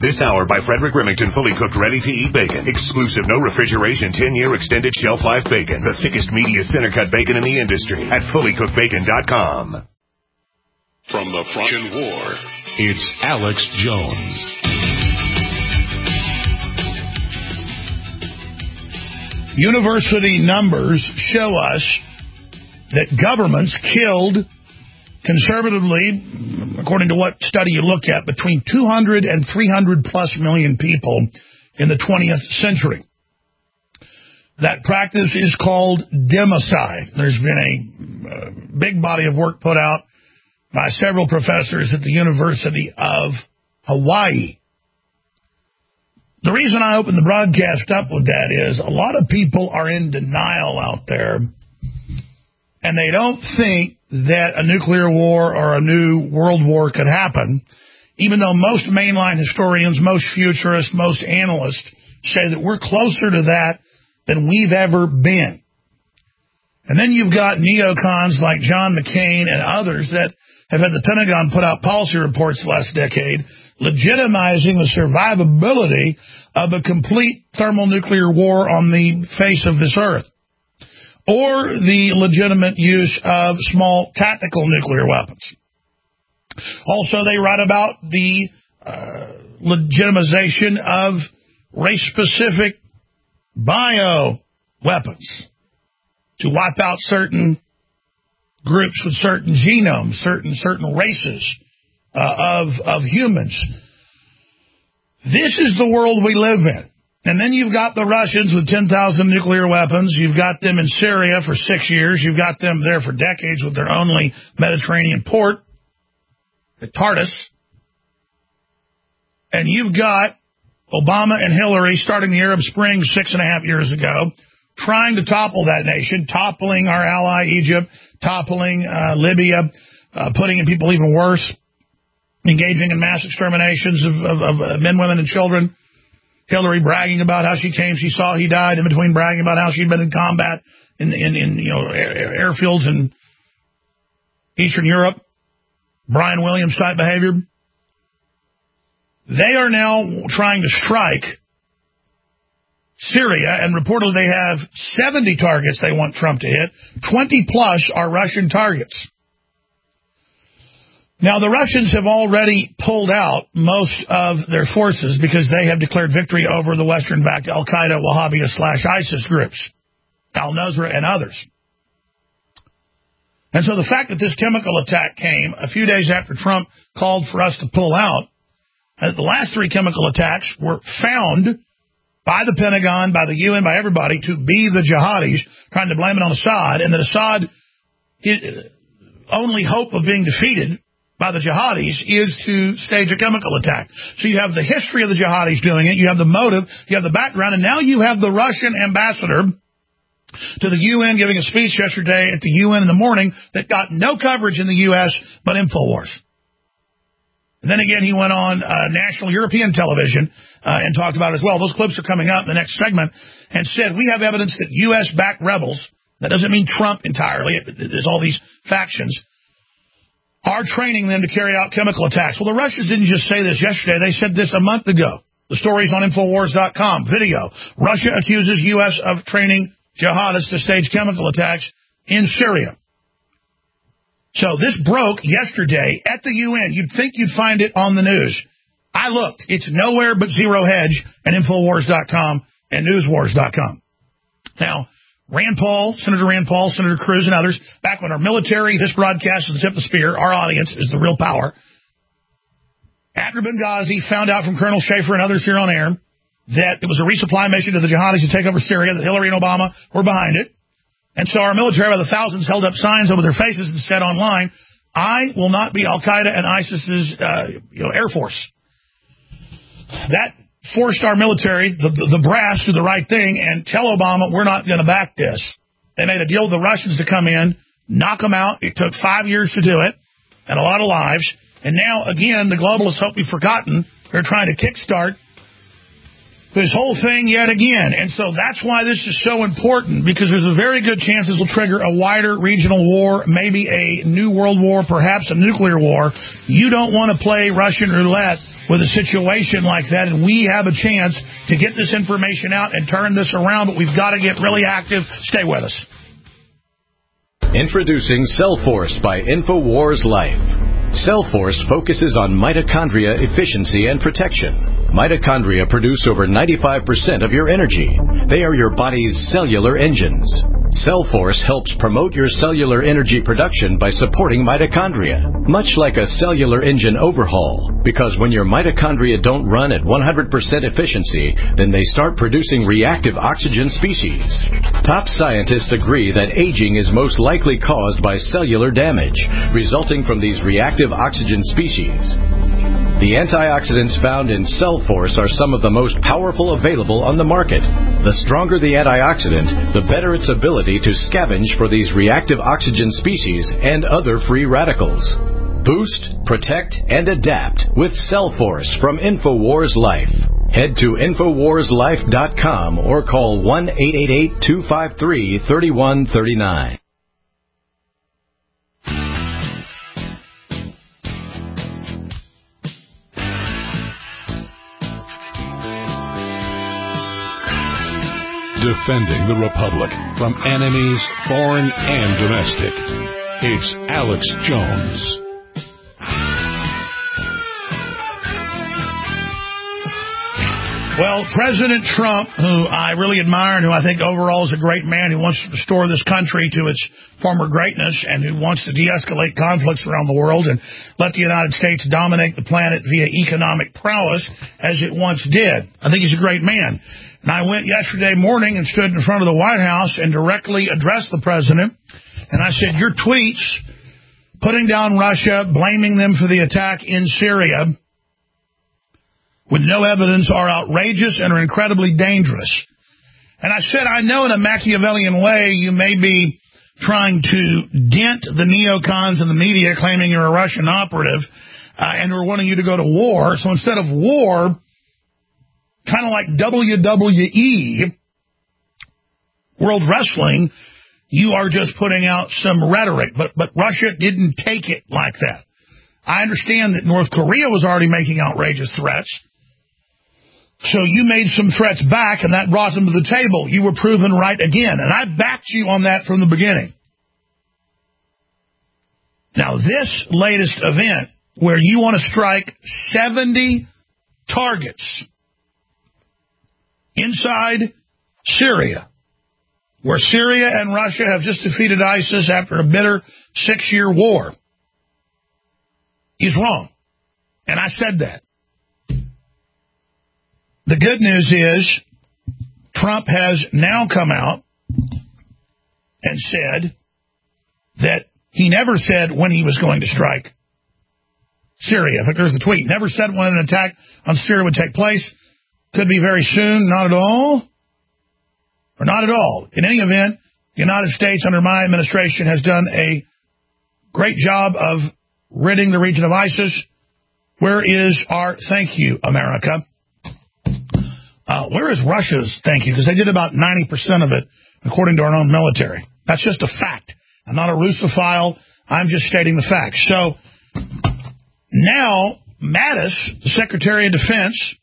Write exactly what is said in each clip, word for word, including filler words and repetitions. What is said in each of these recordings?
This hour by Frederick Remington, fully cooked, ready-to-eat bacon. Exclusive, no refrigeration, ten-year extended shelf life bacon. The thickest, meatiest, center-cut bacon in the industry at fully cooked bacon dot com. From the Russian War, it's Alex Jones. University numbers show us that governments killed, conservatively, according to what study you look at, between two hundred and three hundred plus million people in the twentieth century. That practice is called democide. There's been a uh, big body of work put out by several professors at the University of Hawaii. The reason I opened the broadcast up with that is a lot of people are in denial out there, and they don't think that a nuclear war or a new world war could happen, even though most mainline historians, most futurists, most analysts say that we're closer to that than we've ever been. And then you've got neocons like John McCain and others that have had the Pentagon put out policy reports the last decade legitimizing the survivability of a complete thermonuclear war on the face of this earth, or the legitimate use of small tactical nuclear weapons. Also, they write about the uh, legitimization of race-specific bio-weapons to wipe out certain groups with certain genomes, certain certain races uh, of of humans. This is the world we live in. And then you've got the Russians with ten thousand nuclear weapons. You've got them in Syria for six years. You've got them there for decades with their only Mediterranean port, the Tartus. And you've got Obama and Hillary starting the Arab Spring six and a half years ago, trying to topple that nation, toppling our ally Egypt, toppling uh, Libya, uh, putting in people even worse, engaging in mass exterminations of, of, of men, women, and children. Hillary bragging about how she came, she saw he died, in between bragging about how she'd been in combat in, in, in you know air, airfields in Eastern Europe. Brian Williams type behavior. They are now trying to strike Syria, and reportedly they have seventy targets they want Trump to hit. twenty plus are Russian targets. Now, the Russians have already pulled out most of their forces because they have declared victory over the Western-backed Al-Qaeda, Wahhabia slash ISIS groups, al-Nusra and others. And so the fact that this chemical attack came a few days after Trump called for us to pull out, uh, the last three chemical attacks were found by the Pentagon, by the U N, by everybody to be the jihadis, trying to blame it on Assad, and that Assad, his only hope of being defeated by the jihadis is to stage a chemical attack. So you have the history of the jihadis doing it, you have the motive, you have the background, and now you have the Russian ambassador to the U N giving a speech yesterday at the U N in the morning that got no coverage in the U S but InfoWars. And then again, he went on uh, national European television uh, and talked about it as well. Those clips are coming up in the next segment, and said, we have evidence that U S-backed rebels, that doesn't mean Trump entirely, there's all these factions, are training them to carry out chemical attacks. Well, the Russians didn't just say this yesterday. They said this a month ago. The story's on InfoWars dot com. Video. Russia accuses U S of training jihadists to stage chemical attacks in Syria. So this broke yesterday at the U N. You'd think you'd find it on the news. I looked. It's nowhere but Zero Hedge and InfoWars dot com and Newswars dot com. Now, Rand Paul, Senator Rand Paul, Senator Cruz, and others, back when our military, this broadcast is the tip of the spear, our audience is the real power. After Benghazi found out from Colonel Schaefer and others here on air that it was a resupply mission to the jihadis to take over Syria, that Hillary and Obama were behind it. And so our military, by the thousands, held up signs over their faces and said online, I will not be Al-Qaeda and ISIS's uh, you know, Air Force. That forced our military, the, the, the brass, to do the right thing and tell Obama, we're not going to back this. They made a deal with the Russians to come in, knock them out. It took five years to do it, and a lot of lives. And now, again, the globalists hope we've forgotten. They're trying to kickstart this whole thing yet again. And so that's why this is so important, because there's a very good chance this will trigger a wider regional war, maybe a new world war, perhaps a nuclear war. You don't want to play Russian roulette with a situation like that, and we have a chance to get this information out and turn this around, but we've got to get really active. Stay with us. Introducing Cellforce by InfoWars Life. Cellforce focuses on mitochondria efficiency and protection. Mitochondria produce over ninety-five percent of your energy. They are your body's cellular engines. Cellforce helps promote your cellular energy production by supporting mitochondria, much like a cellular engine overhaul, because when your mitochondria don't run at one hundred percent efficiency, then they start producing reactive oxygen species. Top scientists agree that aging is most likely caused by cellular damage, resulting from these reactive oxygen species. The antioxidants found in Cellforce are some of the most powerful available on the market. The stronger the antioxidant, the better its ability to scavenge for these reactive oxygen species and other free radicals. Boost, protect, and adapt with Cellforce from InfoWars Life. Head to Infowars Life dot com or call one eight eight eight, two five three, three one three nine. Defending the Republic from enemies, foreign and domestic. It's Alex Jones. Well, President Trump, who I really admire and who I think overall is a great man who wants to restore this country to its former greatness and who wants to de-escalate conflicts around the world and let the United States dominate the planet via economic prowess as it once did. I think he's a great man. And I went yesterday morning and stood in front of the White House and directly addressed the president. And I said, your tweets putting down Russia, blaming them for the attack in Syria with no evidence are outrageous and are incredibly dangerous. And I said, I know in a Machiavellian way you may be trying to dent the neocons in the media claiming you're a Russian operative uh, and who are wanting you to go to war. So instead of war, kind of like W W E, World Wrestling, you are just putting out some rhetoric. But but Russia didn't take it like that. I understand that North Korea was already making outrageous threats. So you made some threats back, and that brought them to the table. You were proven right again. And I backed you on that from the beginning. Now, this latest event, where you want to strike seventy targets inside Syria, where Syria and Russia have just defeated ISIS after a bitter six-year war, is wrong. And I said that. The good news is Trump has now come out and said that he never said when he was going to strike Syria. In fact, there's the tweet. Never said when an attack on Syria would take place. Could be very soon, not at all, or not at all. In any event, the United States under my administration has done a great job of ridding the region of ISIS. Where is our thank you, America? Uh, where is Russia's thank you? Because they did about ninety percent of it, according to our own military. That's just a fact. I'm not a Russophile. I'm just stating the facts. So now Mattis, the Secretary of Defense,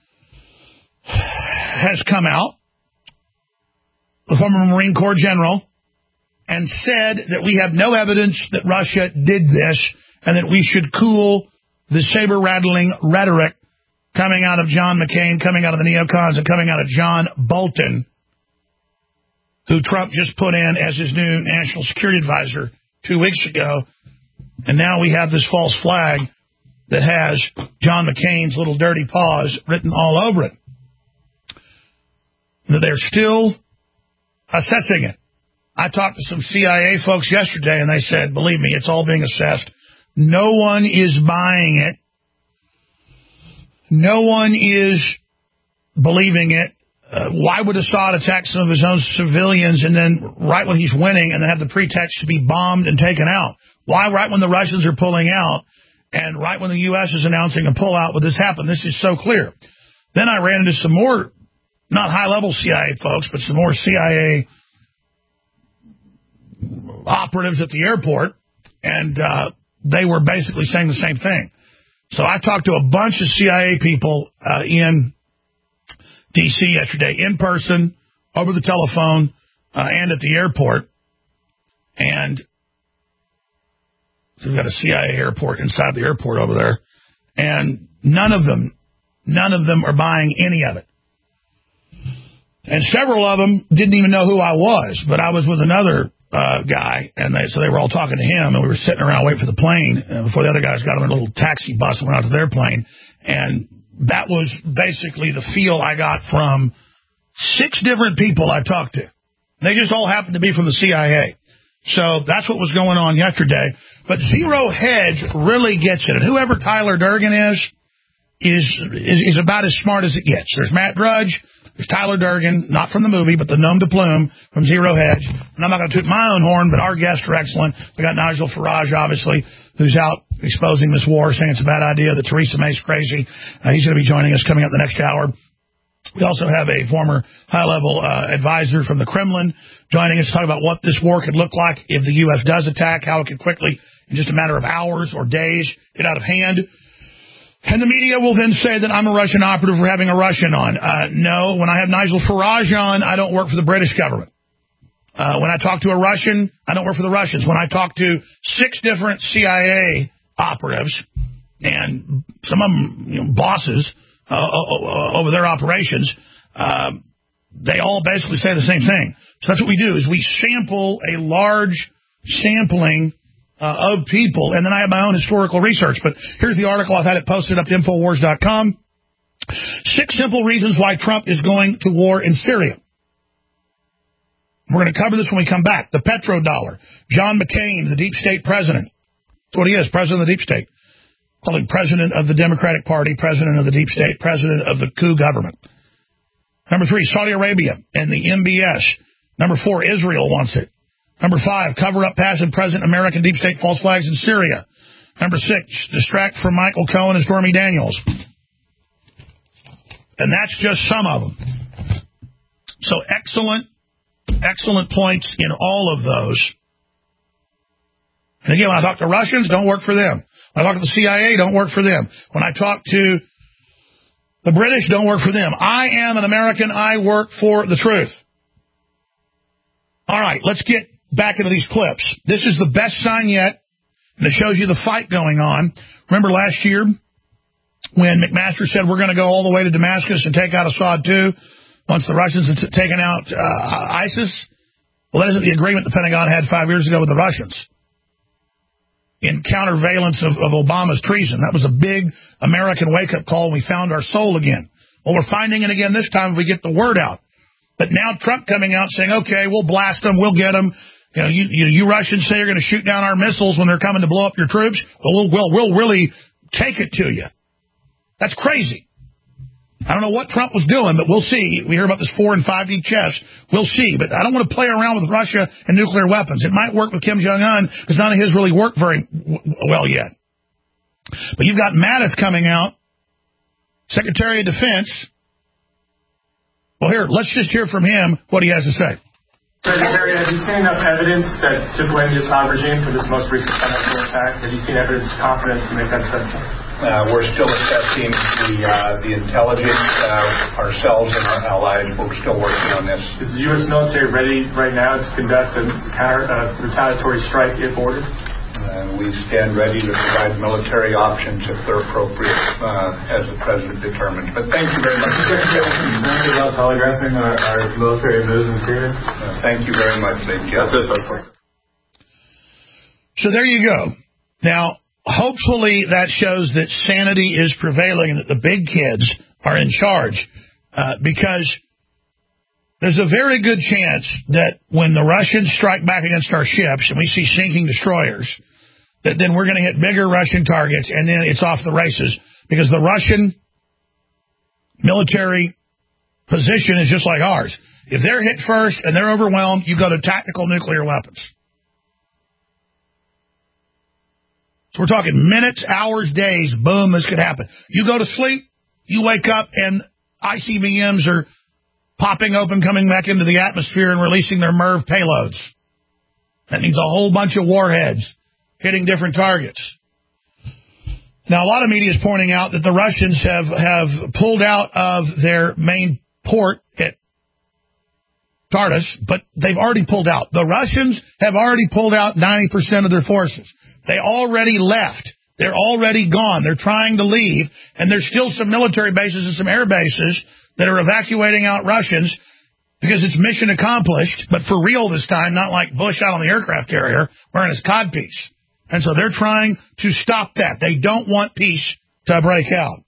has come out, the former Marine Corps general, and said that we have no evidence that Russia did this and that we should cool the saber-rattling rhetoric coming out of John McCain, coming out of the neocons, and coming out of John Bolton, who Trump just put in as his new national security advisor two weeks ago. And now we have this false flag that has John McCain's little dirty paws written all over it. They're still assessing it. I talked to some C I A folks yesterday, and they said, believe me, it's all being assessed. No one is buying it. No one is believing it. Uh, why would Assad attack some of his own civilians and then right when he's winning and then have the pretext to be bombed and taken out? Why right when the Russians are pulling out and right when the U S is announcing a pullout would this happen? This is so clear. Then I ran into some more, not high-level C I A folks, but some more C I A operatives at the airport, and uh, they were basically saying the same thing. So I talked to a bunch of C I A people uh, in D C yesterday, in person, over the telephone, uh, and at the airport. And so we've got a C I A airport inside the airport over there. And none of them, none of them are buying any of it. And several of them didn't even know who I was, but I was with another uh, guy, and they, so they were all talking to him, and we were sitting around waiting for the plane uh, before the other guys got on a little taxi bus and went out to their plane. And that was basically the feel I got from six different people I talked to. They just all happened to be from the C I A. So that's what was going on yesterday. But Zero Hedge really gets it. And whoever Tyler Durden is, is, is, is about as smart as it gets. There's Matt Drudge. There's Tyler Durden, not from the movie, but the Gnome de Plume from Zero Hedge. And I'm not going to toot my own horn, but our guests are excellent. We got Nigel Farage, obviously, who's out exposing this war, saying it's a bad idea, that Theresa May's crazy. Uh, he's going to be joining us coming up the next hour. We also have a former high-level uh, advisor from the Kremlin joining us to talk about what this war could look like if the U S does attack, how it could quickly, in just a matter of hours or days, get out of hand. And the media will then say that I'm a Russian operative for having a Russian on. Uh, no, when I have Nigel Farage on, I don't work for the British government. Uh, when I talk to a Russian, I don't work for the Russians. When I talk to six different C I A operatives, and some of them, you know, bosses uh, over their operations, uh, they all basically say the same thing. So that's what we do, is we sample a large sampling Uh, of people, and then I have my own historical research. But here's the article. I've had it posted up to Infowars dot com. Six simple reasons why Trump is going to war in Syria. We're going to cover this when we come back. The petrodollar. John McCain, the deep state president. That's what he is, president of the deep state. Call him president of the Democratic Party, president of the deep state, president of the coup government. Number three, Saudi Arabia and the M B S. Number four, Israel wants it. Number five, cover up past and present American deep state false flags in Syria. Number six, distract from Michael Cohen and Stormy Daniels. And that's just some of them. So excellent, excellent points in all of those. And again, when I talk to Russians, don't work for them. When I talk to the C I A, don't work for them. When I talk to the British, don't work for them. I am an American. I work for the truth. All right, let's get back into these clips. This is the best sign yet, and it shows you the fight going on. Remember last year when McMaster said we're going to go all the way to Damascus and take out Assad too, once the Russians had t- taken out uh, ISIS? Well, that isn't the agreement the Pentagon had five years ago with the Russians in countervalence of, of Obama's treason. That was a big American wake-up call, and we found our soul again. Well, we're finding it again this time if we get the word out. But now Trump coming out saying, okay, we'll blast them, we'll get them. You know, you, you, you Russians say you're going to shoot down our missiles when they're coming to blow up your troops. Well, we'll, we'll, we'll really take it to you. That's crazy. I don't know what Trump was doing, but we'll see. We hear about this four and five D chess. We'll see. But I don't want to play around with Russia and nuclear weapons. It might work with Kim Jong-un because none of his really worked very w- well yet. But you've got Mattis coming out, Secretary of Defense. Well, here, let's just hear from him what he has to say. Secretary, have you seen enough evidence that to blame the Assad regime for this most recent financial attack? Have you seen evidence confident to make that assessment? Uh, we're still assessing the uh, the intelligence uh, ourselves and our allies. We're still working on this. Is the U S military ready right now to conduct a counter uh, retaliatory strike if ordered? Uh, we stand ready to provide military options if they're appropriate, uh, as the president determines. But thank you very much. Concerned about telegraphing our, our military moves in Syria? Uh, thank you very much, Lady Jeff. That's it. So there you go. Now, hopefully that shows that sanity is prevailing and that the big kids are in charge, uh, because there's a very good chance that when the Russians strike back against our ships and we see sinking destroyers, that then we're going to hit bigger Russian targets, and then it's off the races, because the Russian military position is just like ours. If they're hit first and they're overwhelmed, you go to tactical nuclear weapons. So we're talking minutes, hours, days, boom, this could happen. You go to sleep, you wake up, and I C B Ms are popping open, coming back into the atmosphere and releasing their MIRV payloads. That means a whole bunch of warheads hitting different targets. Now, a lot of media is pointing out that the Russians have, have pulled out of their main port at Tartus, but they've already pulled out. The Russians have already pulled out ninety percent of their forces. They already left. They're already gone. They're trying to leave, and there's still some military bases and some air bases that are evacuating out Russians because it's mission accomplished, but for real this time, not like Bush out on the aircraft carrier wearing his codpiece. And so they're trying to stop that. They don't want peace to break out.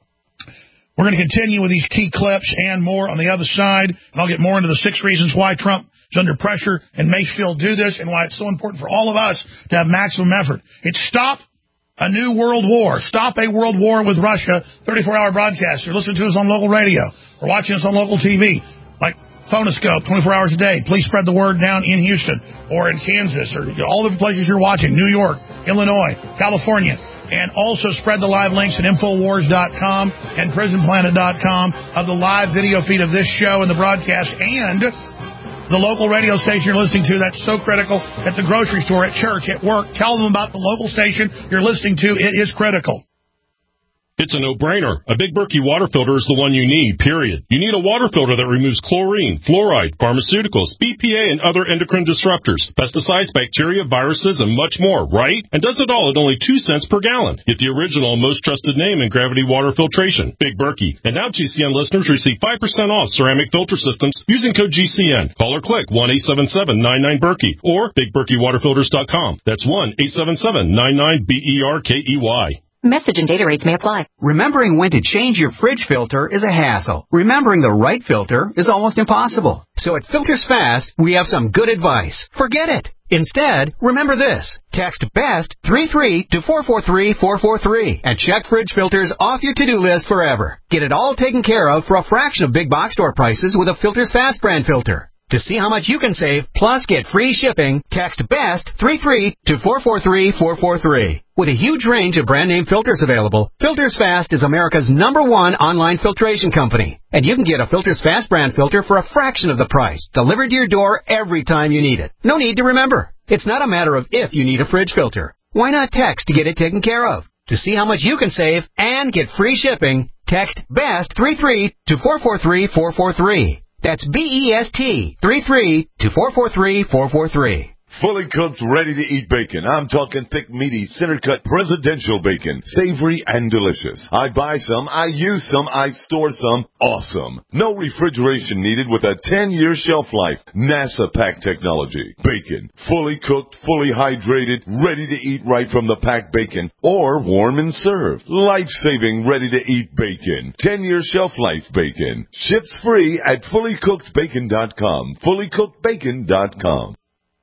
We're going to continue with these key clips and more on the other side, and I'll get more into the six reasons why Trump is under pressure and may still do this and why it's so important for all of us to have maximum effort. It's stop a new world war. Stop a world war with Russia, thirty-four hour broadcast. You're listening to us on local radio or watching us on local T V, like Phonoscope, twenty-four hours a day. Please spread the word down in Houston or in Kansas or all the places you're watching, New York, Illinois, California. And also spread the live links at Infowars dot com and Prison Planet dot com of the live video feed of this show and the broadcast and the local radio station you're listening to. That's so critical at the grocery store, at church, at work. Tell them about the local station you're listening to. It is critical. It's a no-brainer. A Big Berkey water filter is the one you need, period. You need a water filter that removes chlorine, fluoride, pharmaceuticals, B P A, and other endocrine disruptors, pesticides, bacteria, viruses, and much more, right? And does it all at only two cents per gallon. Get the original and most trusted name in gravity water filtration, Big Berkey. And now G C N listeners receive five percent off ceramic filter systems using code G C N. Call or click one eight seven seven nine nine Berkey or big berkey water filters dot com. That's one eight seven seven nine nine B E R K E Y. Message and data rates may apply. Remembering when to change your fridge filter is a hassle. Remembering the right filter is almost impossible. So at Filters Fast, we have some good advice. Forget it. Instead, remember this. Text BEST three three to four four three four four three and check fridge filters off your to-do list forever. Get it all taken care of for a fraction of big box store prices with a Filters Fast brand filter. To see how much you can save, plus get free shipping, text BEST three three to four four three four four three. With a huge range of brand name filters available, Filters Fast is America's number one online filtration company. And you can get a Filters Fast brand filter for a fraction of the price, delivered to your door every time you need it. No need to remember. It's not a matter of if you need a fridge filter. Why not text to get it taken care of? To see how much you can save and get free shipping, text BEST three three to four four three four four three. That's B E S T three three to four four three four four three. Fully cooked, ready-to-eat bacon. I'm talking thick, meaty, center-cut presidential bacon. Savory and delicious. I buy some, I use some, I store some. Awesome. No refrigeration needed with a ten-year shelf life. NASA pack technology. Bacon. Fully cooked, fully hydrated, ready to eat right from the packed bacon. Or warm and served. Life-saving, ready-to-eat bacon. ten-year shelf life bacon. Ships free at fully cooked bacon dot com. fully cooked bacon dot com.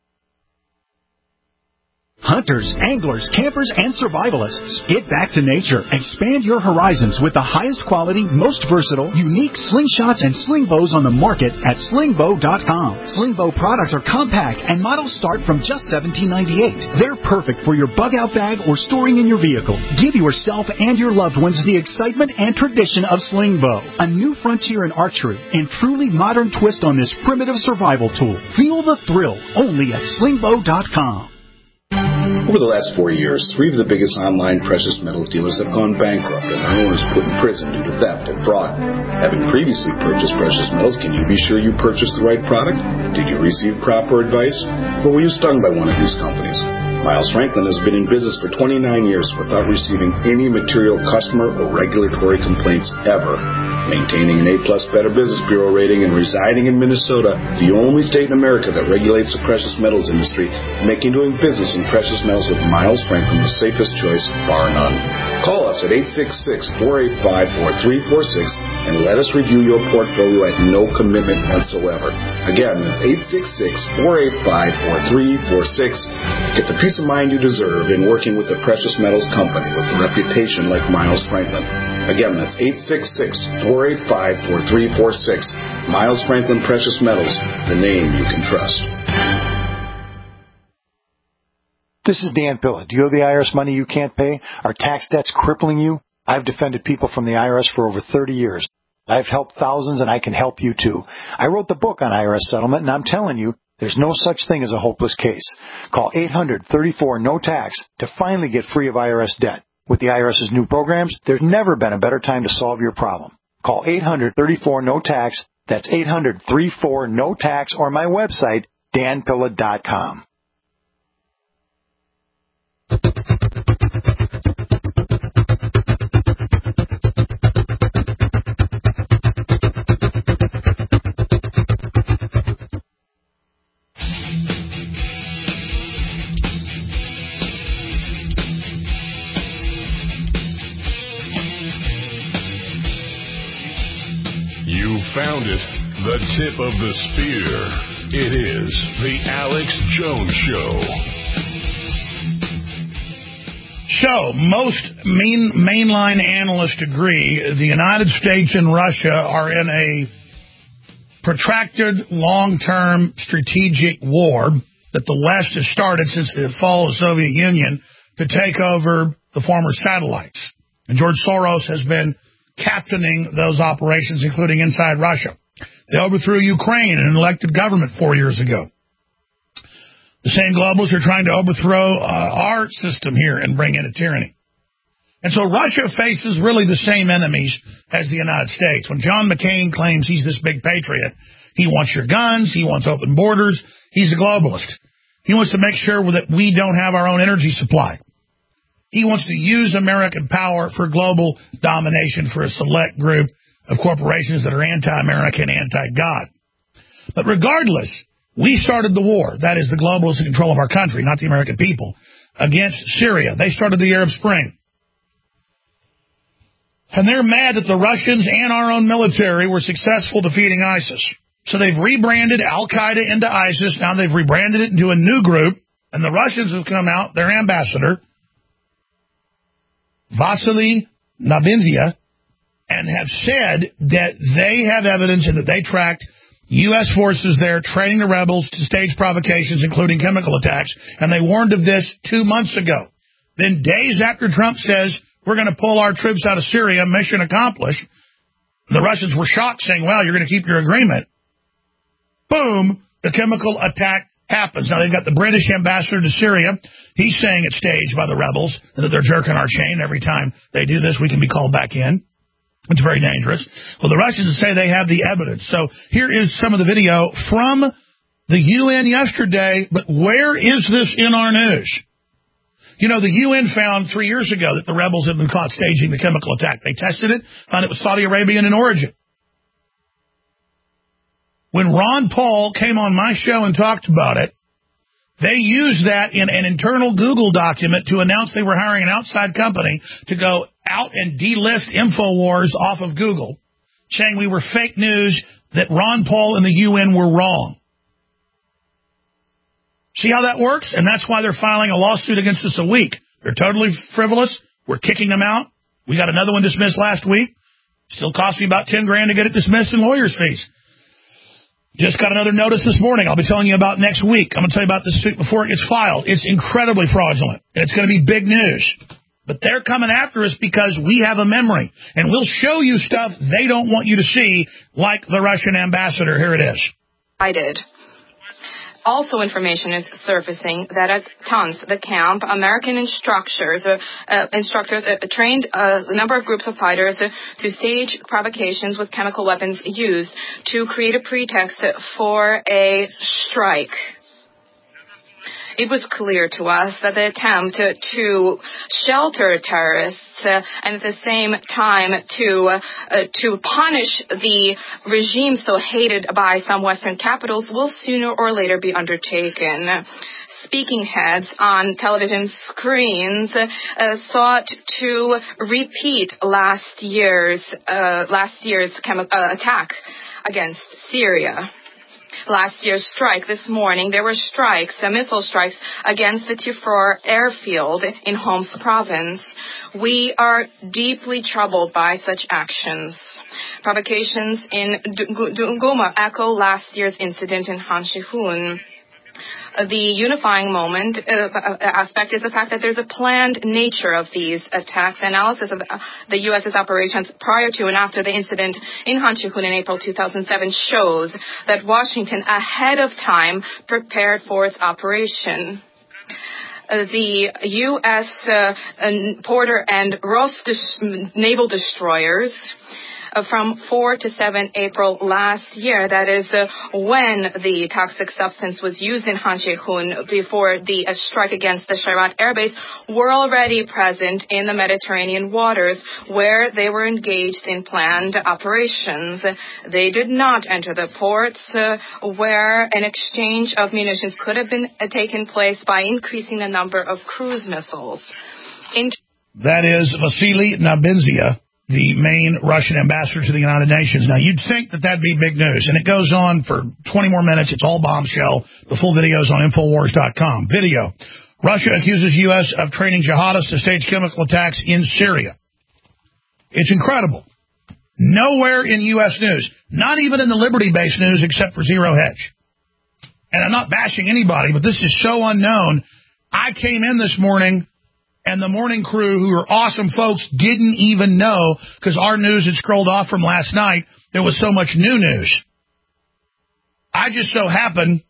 Hunters, anglers, campers, and survivalists, get back to nature. Expand your horizons with the highest quality, most versatile, unique slingshots and sling bows on the market at sling bow dot com. Sling bow products are compact and models start from just seventeen ninety-eight. They're perfect for your bug out bag or storing in your vehicle. Give yourself and your loved ones the excitement and tradition of sling bow, a new frontier in archery and truly modern twist on this primitive survival tool. Feel the thrill only at sling bow dot com. Over the last four years, three of the biggest online precious metals dealers have gone bankrupt and their owners put in prison due to theft and fraud. Having previously purchased precious metals, can you be sure you purchased the right product? Did you receive proper advice? Or were you stung by one of these companies? Miles Franklin has been in business for twenty-nine years without receiving any material customer or regulatory complaints ever. Maintaining an A-plus Better Business Bureau rating and residing in Minnesota, the only state in America that regulates the precious metals industry, making doing business in precious metals with Miles Franklin the safest choice, bar none. Call us at eight six six, four eight five, four three four six and let us review your portfolio at no commitment whatsoever. Again, that's eight six six, four eight five, four three four six. Get the peace of mind you deserve in working with a precious metals company with a reputation like Miles Franklin. Again, that's eight six six, four eight five, four three four six. Miles Franklin Precious Metals, the name you can trust. This is Dan Pilla. Do you owe the I R S money you can't pay? Are tax debts crippling you? I've defended people from the I R S for over thirty years. I've helped thousands, and I can help you too. I wrote the book on I R S settlement, and I'm telling you, there's no such thing as a hopeless case. Call eight hundred, thirty-four, no tax to finally get free of I R S debt. With the IRS's new programs, there's never been a better time to solve your problem. Call eight hundred, thirty-four, no tax. That's eight hundred, thirty-four, no tax, or my website, dan pilla dot com. Found it, the tip of the spear. It is the Alex Jones Show. So, most main, mainline analysts agree the United States and Russia are in a protracted, long-term strategic war that the West has started since the fall of the Soviet Union to take over the former satellites. And George Soros has been captaining those operations, including inside Russia. They overthrew Ukraine and an elected government four years ago. The same globalists are trying to overthrow uh, our system here and bring in a tyranny. And so Russia faces really the same enemies as the United States. When John McCain claims he's this big patriot, he wants your guns, he wants open borders, he's a globalist. He wants to make sure that we don't have our own energy supply. He wants to use American power for global domination for a select group of corporations that are anti-American, anti-God. But regardless, we started the war. That is, the globalists in control of our country, not the American people, against Syria. They started the Arab Spring. And they're mad that the Russians and our own military were successful defeating ISIS. So they've rebranded Al-Qaeda into ISIS. Now they've rebranded it into a new group. And the Russians have come out, their ambassador, Vasily Nabinzia, and have said that they have evidence and that they tracked U S forces there training the rebels to stage provocations, including chemical attacks, and they warned of this two months ago. Then days after Trump says, we're going to pull our troops out of Syria, mission accomplished, the Russians were shocked, saying, well, you're going to keep your agreement. Boom, the chemical attack happens. Now, they've got the British ambassador to Syria. He's saying it's staged by the rebels and that they're jerking our chain. Every time they do this, we can be called back in. It's very dangerous. Well, the Russians say they have the evidence. So here is some of the video from the U N yesterday, but where is this in our news? You know, the U N found three years ago that the rebels had been caught staging the chemical attack. They tested it, found it was Saudi Arabian in origin. When Ron Paul came on my show and talked about it, they used that in an internal Google document to announce they were hiring an outside company to go out and delist InfoWars off of Google, saying we were fake news, that Ron Paul and the U N were wrong. See how that works? And that's why they're filing a lawsuit against us a week. They're totally frivolous. We're kicking them out. We got another one dismissed last week. Still cost me about ten grand to get it dismissed in lawyer's fees. Just got another notice this morning I'll be telling you about next week. I'm going to tell you about this suit before it gets filed. It's incredibly fraudulent. And it's going to be big news. But they're coming after us because we have a memory. And we'll show you stuff they don't want you to see, like the Russian ambassador. Here it is. I did. Also, information is surfacing that at Tons, the camp, American instructors, uh, uh, instructors uh, trained uh, a number of groups of fighters uh, to stage provocations with chemical weapons used to create a pretext for a strike. It was clear to us that the attempt to, to shelter terrorists uh, and at the same time to uh, uh, to punish the regime so hated by some Western capitals will sooner or later be undertaken. Speaking heads on television screens uh, sought to repeat last year's uh, last year's chemi- uh, attack against Syria. Last year's strike, this morning, there were strikes, uh, missile strikes, against the Tifur airfield in Homs province. We are deeply troubled by such actions. Provocations in Dunguma echo last year's incident in Han Shihun. The unifying moment uh, aspect is the fact that there's a planned nature of these attacks. Analysis of the U S's operations prior to and after the incident in Han Shihun in April two thousand seven shows that Washington, ahead of time, prepared for its operation. uh, the U S uh, Porter and Ross dis- naval destroyers uh, from four to seven April last year. That is uh, when the toxic substance was used in Han She-hun before the uh, strike against the Shayrat Air Base were already present in the Mediterranean waters where they were engaged in planned operations. They did not enter the ports uh, where an exchange of munitions could have been uh, taken place by increasing the number of cruise missiles. In- that is Vasily Nabinzia, the main Russian ambassador to the United Nations. Now, you'd think that that'd be big news, and it goes on for twenty more minutes. It's all bombshell. The full video is on Infowars dot com. Video. Russia accuses U S of training jihadists to stage chemical attacks in Syria. It's incredible. Nowhere in U S news, not even in the Liberty-based news except for Zero Hedge. And I'm not bashing anybody, but this is so unknown. I came in this morning, and the morning crew, who are awesome folks, didn't even know, because our news had scrolled off from last night. There was so much new news. I just so happened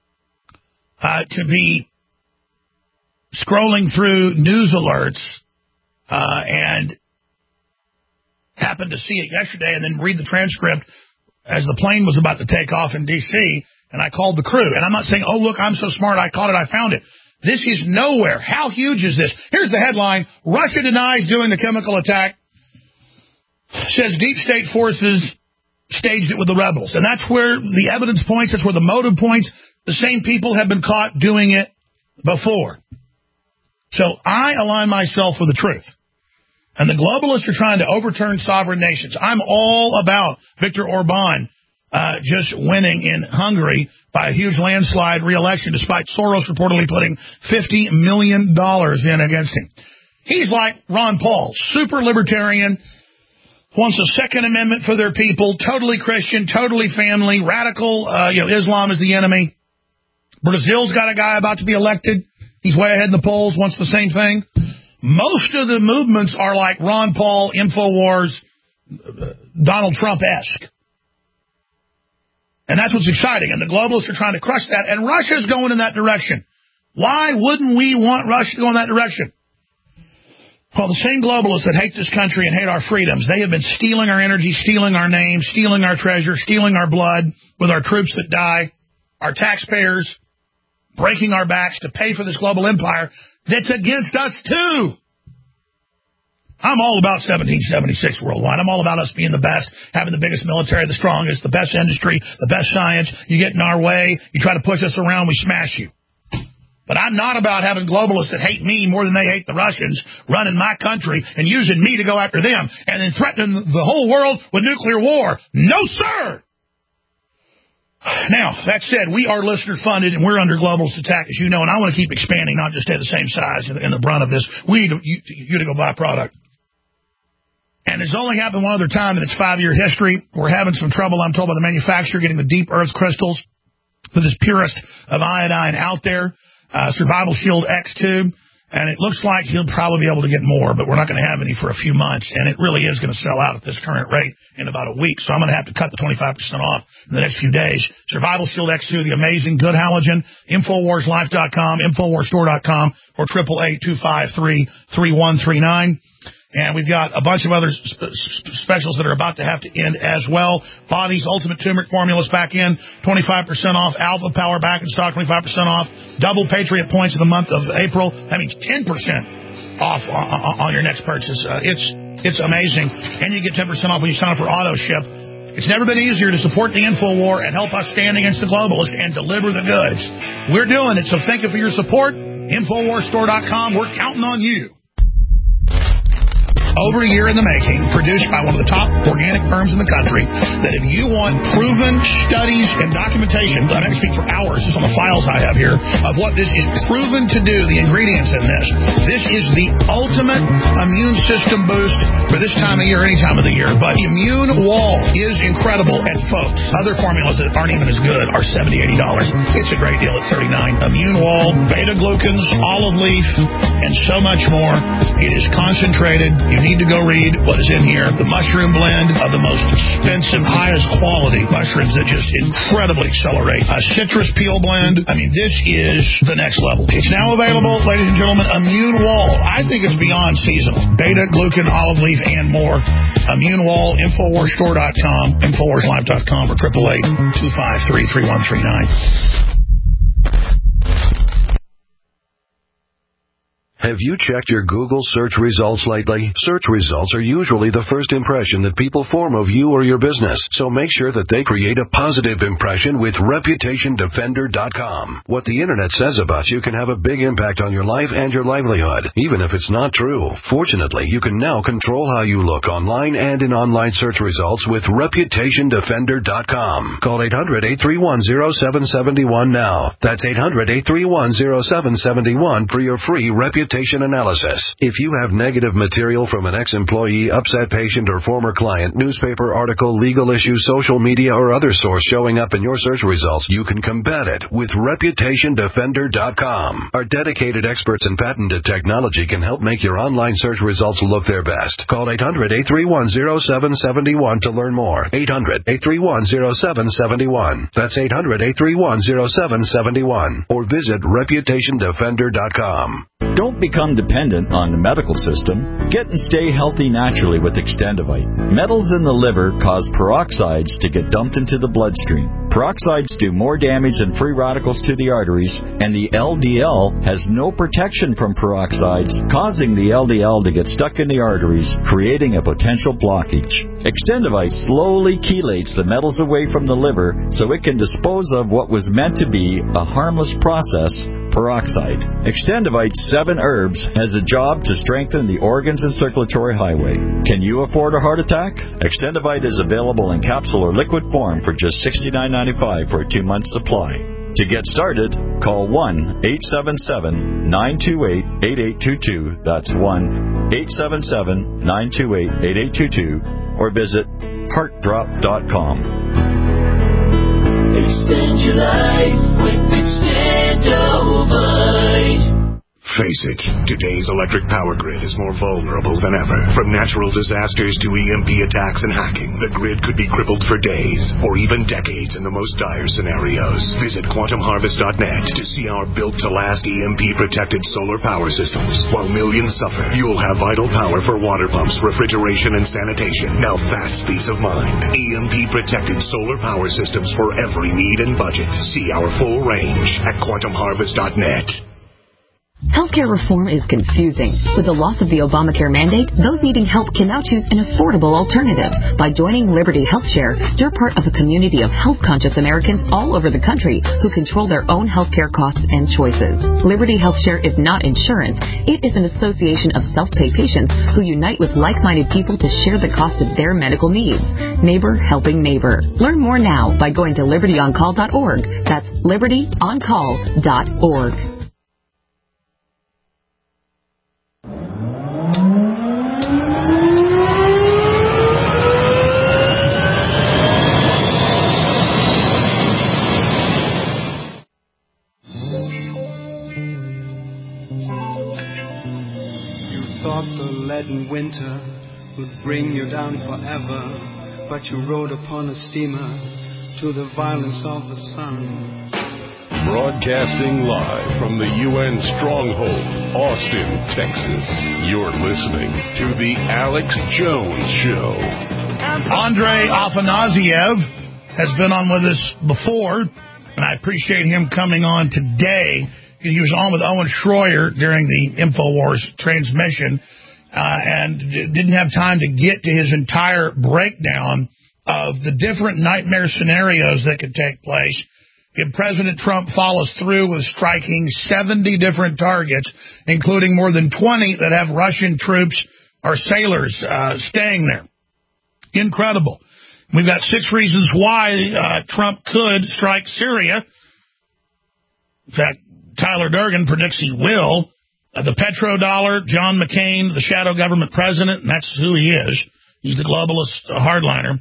uh, to be scrolling through news alerts uh, and happened to see it yesterday and then read the transcript as the plane was about to take off in D C, and I called the crew. And I'm not saying, oh, look, I'm so smart, I caught it, I found it. This is nowhere. How huge is this? Here's the headline. Russia denies doing the chemical attack. Says deep state forces staged it with the rebels. And that's where the evidence points. That's where the motive points. The same people have been caught doing it before. So I align myself with the truth. And the globalists are trying to overturn sovereign nations. I'm all about Viktor Orban uh, just winning in Hungary by a huge landslide re-election, despite Soros reportedly putting fifty million dollars in against him. He's like Ron Paul, super libertarian, wants a Second Amendment for their people, totally Christian, totally family, radical, uh, you know, Islam is the enemy. Brazil's got a guy about to be elected. He's way ahead in the polls, wants the same thing. Most of the movements are like Ron Paul, InfoWars, Donald Trump-esque. And that's what's exciting. And the globalists are trying to crush that. And Russia's going in that direction. Why wouldn't we want Russia to go in that direction? Well, the same globalists that hate this country and hate our freedoms, they have been stealing our energy, stealing our name, stealing our treasure, stealing our blood with our troops that die, our taxpayers, breaking our backs to pay for this global empire that's against us, too. I'm all about seventeen seventy-six worldwide. I'm all about us being the best, having the biggest military, the strongest, the best industry, the best science. You get in our way, you try to push us around, we smash you. But I'm not about having globalists that hate me more than they hate the Russians running my country and using me to go after them and then threatening the whole world with nuclear war. No, sir! Now, that said, we are listener-funded, and we're under globalist attack, as you know, and I want to keep expanding, not just stay the same size in the brunt of this. We need you, you to go buy a product. And it's only happened one other time in its five-year history. We're having some trouble, I'm told, by the manufacturer getting the deep earth crystals for this purest of iodine out there, uh, Survival Shield X two. And it looks like he'll probably be able to get more, but we're not going to have any for a few months. And it really is going to sell out at this current rate in about a week. So I'm going to have to cut the twenty-five percent off in the next few days. Survival Shield X two, the amazing, good halogen, Infowars Life dot com, Infowars Store dot com, or eight eight eight, two five three, three one three nine. And we've got a bunch of other sp- sp- specials that are about to have to end as well. Body's Ultimate Turmeric Formula's back in, twenty-five percent off. Alpha Power back in stock, twenty-five percent off. Double Patriot Points in the month of April. That means ten percent off on, on your next purchase. Uh, it's it's amazing. And you get ten percent off when you sign up for Auto Ship. It's never been easier to support the InfoWar and help us stand against the globalists and deliver the goods. We're doing it, so thank you for your support. Infowars Store dot com. We're counting on you. Over a year in the making, produced by one of the top organic firms in the country, that if you want proven studies and documentation, I can speak for hours just on the files I have here, of what this is proven to do, the ingredients in this. This is the ultimate immune system boost for this time of year, any time of the year. But Immune Wall is incredible. incredible. And folks, other formulas that aren't even as good are seventy dollars, eighty dollars. It's a great deal at thirty-nine dollars. Immune Wall, beta-glucans, olive leaf, and so much more. It is concentrated. You need to go read what is in here. The mushroom blend of the most expensive, highest quality mushrooms that just incredibly accelerate. A citrus peel blend. I mean, this is the next level. It's now available, ladies and gentlemen. Immune Wall. I think it's beyond seasonal. Beta-glucan, olive leaf, and more. Immune Wall, Infowars Store dot com, Infowars Live dot com, or triple eight two five three three one three nine. Have you checked your Google search results lately? Search results are usually the first impression that people form of you or your business, so make sure that they create a positive impression with Reputation Defender dot com. What the Internet says about you can have a big impact on your life and your livelihood, even if it's not true. Fortunately, you can now control how you look online and in online search results with Reputation Defender dot com. Call eight hundred, eight three one, zero seven seven one now. That's eight hundred, eight three one, zero seven seven one for your free Reputation analysis. If you have negative material from an ex-employee, upset patient, or former client, newspaper article, legal issue, social media, or other source showing up in your search results, you can combat it with Reputation Defender dot com. Our dedicated experts in patented technology can help make your online search results look their best. Call eight hundred, eight three one, zero seven seven one to learn more. eight hundred, eight three one, zero seven seven one. That's eight hundred, eight three one, zero seven seven one. Or visit Reputation Defender dot com. Don't become dependent on the medical system. Get and stay healthy naturally with Extendivite. Metals in the liver cause peroxides to get dumped into the bloodstream. Peroxides do more damage than free radicals to the arteries, and the L D L has no protection from peroxides, causing the L D L to get stuck in the arteries, creating a potential blockage. Extendivite slowly chelates the metals away from the liver so it can dispose of what was meant to be a harmless process, peroxide. Extendivite's seven herbs has a job to strengthen the organs and circulatory highway. Can you afford a heart attack? Extendivite is available in capsule or liquid form for just sixty-nine ninety-five for a two-month supply. To get started, call one eight seven seven, nine two eight, eight eight two two. That's one eight seven seven, nine two eight, eight eight two two. Or visit heart drop dot com. Extend your life with Extendivite. Face it, today's electric power grid is more vulnerable than ever. From natural disasters to E M P attacks and hacking, the grid could be crippled for days or even decades in the most dire scenarios. Visit quantum harvest dot net to see our built-to-last E M P-protected solar power systems. While millions suffer, you'll have vital power for water pumps, refrigeration, and sanitation. Now that's peace of mind. E M P-protected solar power systems for every need and budget. See our full range at quantum harvest dot net. Healthcare reform is confusing. With the loss of the Obamacare mandate, those needing help can now choose an affordable alternative. By joining Liberty HealthShare, you're part of a community of health-conscious Americans all over the country who control their own healthcare costs and choices. Liberty HealthShare is not insurance. It is an association of self-pay patients who unite with like-minded people to share the cost of their medical needs. Neighbor helping neighbor. Learn more now by going to liberty on call dot org. That's liberty on call dot org. In winter would bring you down forever, but you rode upon a steamer to the violence of the sun. Broadcasting live from the U N stronghold, Austin, Texas. You're listening to The Alex Jones Show. Andrei Afanasiev has been on with us before, and I appreciate him coming on today. He was on with Owen Schroyer during the InfoWars transmission. Uh, and didn't have time to get to his entire breakdown of the different nightmare scenarios that could take place if President Trump follows through with striking seventy different targets, including more than twenty that have Russian troops or sailors uh, staying there. Incredible. We've got six reasons why uh, Trump could strike Syria. In fact, Tyler Durgan predicts he will. Uh, the petrodollar, John McCain, the shadow government president, and that's who he is. He's the globalist uh, hardliner.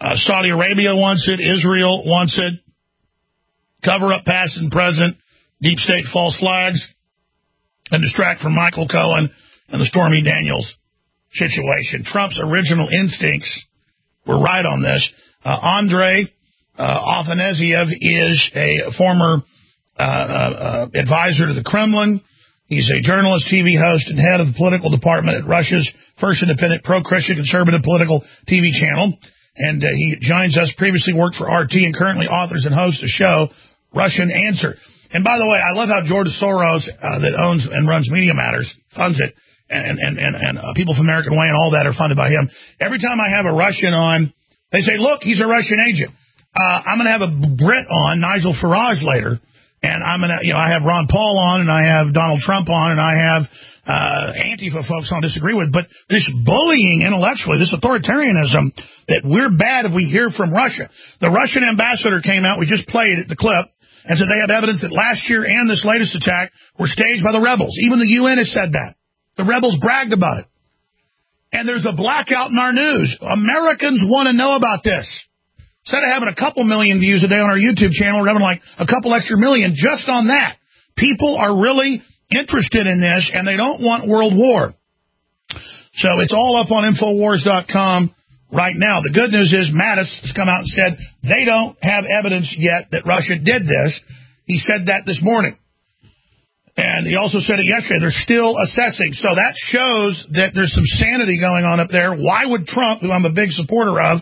Uh, Saudi Arabia wants it. Israel wants it. Cover-up past and present. Deep state false flags. And distract from Michael Cohen and the Stormy Daniels situation. Trump's original instincts were right on this. Uh, Andrei uh, Afanasiev is a former uh, uh, advisor to the Kremlin. He's a journalist, T V host, and head of the political department at Russia's first independent pro-Christian conservative political T V channel. And uh, he joins us, previously worked for R T, and currently authors and hosts a show, Russian Answer. And by the way, I love how George Soros, uh, that owns and runs Media Matters, funds it, and and and, and uh, people from American Way and all that are funded by him. Every time I have a Russian on, they say, look, he's a Russian agent. Uh, I'm going to have a Brit on, Nigel Farage, later. And I'm going to, you know, I have Ron Paul on, and I have Donald Trump on, and I have uh, Antifa folks I don't disagree with. But this bullying intellectually, this authoritarianism, that we're bad if we hear from Russia. The Russian ambassador came out, we just played it, the clip, and said they have evidence that last year and this latest attack were staged by the rebels. Even the U N has said that. The rebels bragged about it. And there's a blackout in our news. Americans want to know about this. Instead of having a couple million views a day on our YouTube channel, we're having like a couple extra million just on that. People are really interested in this, and they don't want world war. So it's all up on Infowars dot com right now. The good news is Mattis has come out and said they don't have evidence yet that Russia did this. He said that this morning. And he also said it yesterday. They're still assessing. So that shows that there's some sanity going on up there. Why would Trump, who I'm a big supporter of,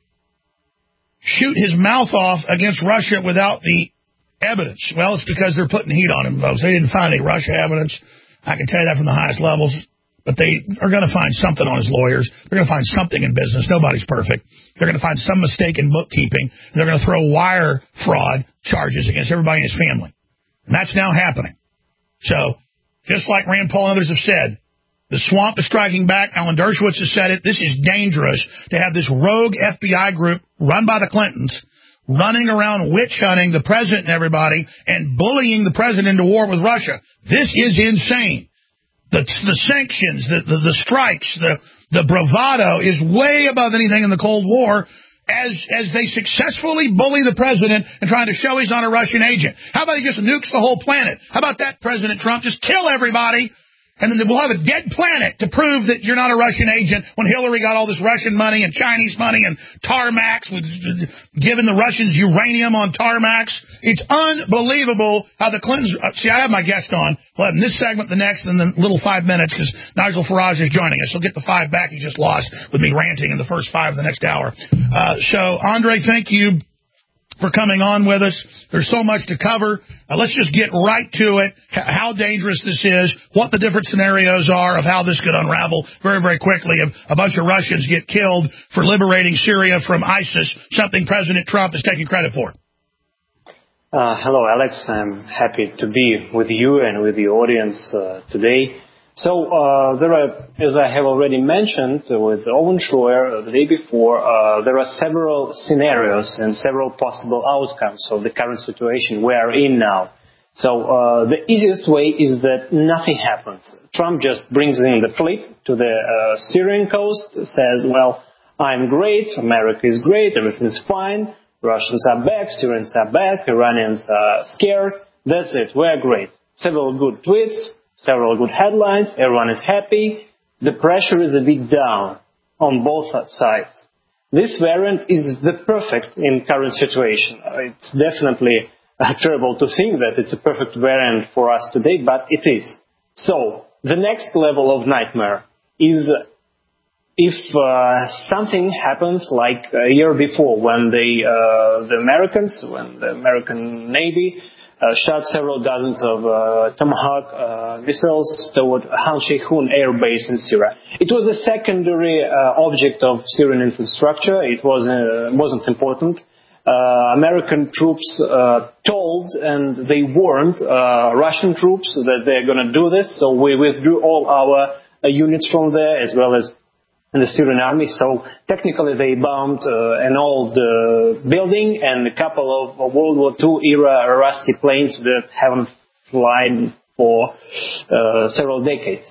shoot his mouth off against Russia without the evidence? Well, it's because they're putting heat on him, folks. They didn't find any Russia evidence. I can tell you that from the highest levels. But they are going to find something on his lawyers. They're going to find something in business. Nobody's perfect. They're going to find some mistake in bookkeeping. And they're going to throw wire fraud charges against everybody in his family. And that's now happening. So, just like Rand Paul and others have said, the swamp is striking back. Alan Dershowitz has said it. This is dangerous to have this rogue F B I group run by the Clintons running around witch hunting the president and everybody and bullying the president into war with Russia. This is insane. The, the sanctions, the, the, the strikes, the, the bravado is way above anything in the Cold War as as they successfully bully the president and trying to show he's not a Russian agent. How about he just nukes the whole planet? How about that, President Trump? Just kill everybody, and then we'll have a dead planet to prove that you're not a Russian agent when Hillary got all this Russian money and Chinese money and tarmacs, with giving the Russians uranium on tarmacs. It's unbelievable how the Clintons... See, I have my guest on. We'll have in this segment, the next, and then little five minutes because Nigel Farage is joining us. He'll get the five back he just lost with me ranting in the first five of the next hour. Uh, so, Andre, thank you for coming on with us. There's so much to cover. Uh, let's just get right to it, H- how dangerous this is, what the different scenarios are of how this could unravel very, very quickly if a bunch of Russians get killed for liberating Syria from ISIS, something President Trump is taking credit for. Uh, hello, Alex. I'm happy to be with you and with the audience uh, today. So uh, there are, as I have already mentioned uh, with Owen Schroer uh, the day before, uh, there are several scenarios and several possible outcomes of the current situation we are in now. So uh, the easiest way is that nothing happens. Trump just brings in the fleet to the uh, Syrian coast, says, well, I'm great, America is great, everything's fine, Russians are back, Syrians are back, Iranians are scared, that's it, we're great. Several good tweets, several good headlines, everyone is happy, the pressure is a bit down on both sides. This variant is the perfect in current situation. It's definitely uh, terrible to think that it's a perfect variant for us today, but it is. So, the next level of nightmare is if uh, something happens like a year before when they, uh, the Americans, when the American Navy uh, shot several dozens of uh, Tomahawk uh, missiles toward Han Sheikhun air base in Syria. It was a secondary uh, object of Syrian infrastructure. It was, uh, wasn't important. Uh, American troops uh, told and they warned uh, Russian troops that they're going to do this, so we withdrew all our uh, units from there as well as in the Syrian army. So technically they bombed uh, an old uh, building and a couple of World War Two era rusty planes that haven't flown for uh, several decades.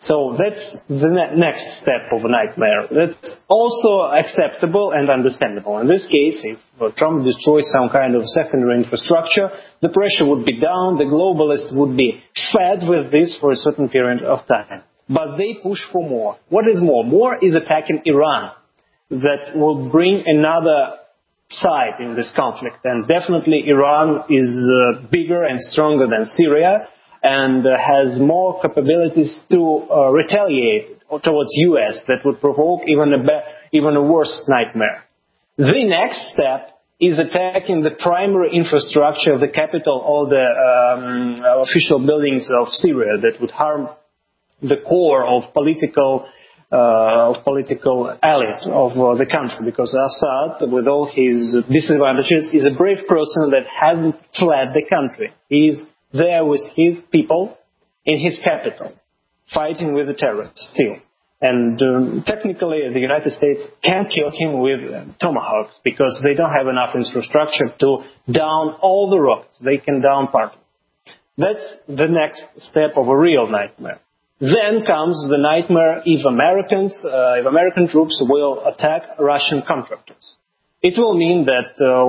So that's the ne- next step of a nightmare. That's also acceptable and understandable. In this case, if uh, Trump destroys some kind of secondary infrastructure, the pressure would be down, the globalists would be fed with this for a certain period of time. But they push for more. What is more? More is attacking Iran. That will bring another side in this conflict. And definitely Iran is uh, bigger and stronger than Syria, and uh, has more capabilities to uh, retaliate towards U S that would provoke even a, be- even a worse nightmare. The next step is attacking the primary infrastructure of the capital or the um, official buildings of Syria that would harm the core of political uh, of political elite of uh, the country, because Assad, with all his disadvantages, is a brave person that hasn't fled the country. He is there with his people in his capital, fighting with the terrorists still. And um, technically, the United States can't kill him with uh, tomahawks because they don't have enough infrastructure to down all the rockets. They can down part. That's the next step of a real nightmare. Then comes the nightmare if Americans, uh, if American troops will attack Russian contractors. It will mean that